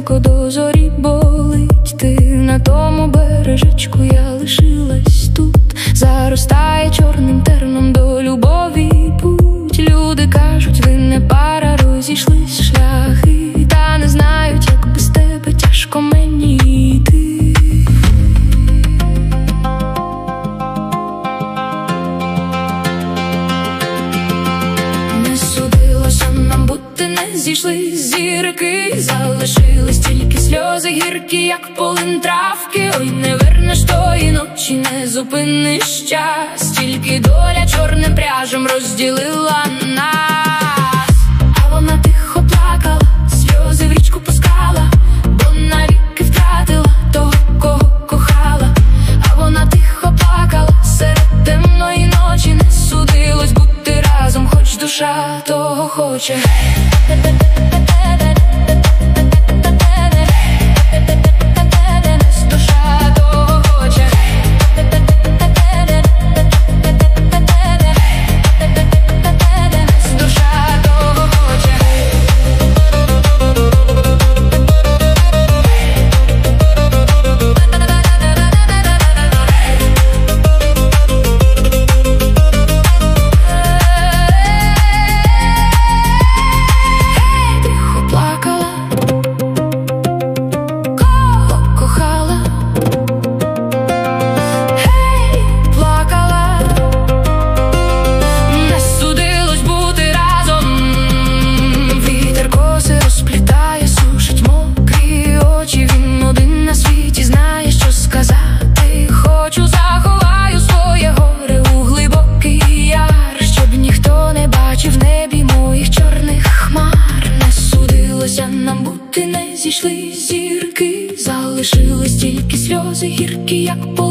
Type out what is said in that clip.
далеко до зорі болить. Ти на тому бережечку, я лишилась тут. Заростає чорним терном до любові путь. Люди кажуть, ви не пара, розійшлись шляхи, та не знають, як без тебе тяжко мені йти. Не судилося нам бути, не зійшлись зірки, залишились тільки сльози гіркі, як полин травки. Ой, не вернеш тої ночі, не зупиниш час, тільки доля чорним пряжем розділила нас. А вона тихо плакала, сльози в річку пускала, бо навіки втратила того, кого кохала. А вона тихо плакала серед темної ночі, не судилось бути разом, хоч душа того хоче. Нам бути, не зійшли зірки, залишились тільки сльози гіркі, як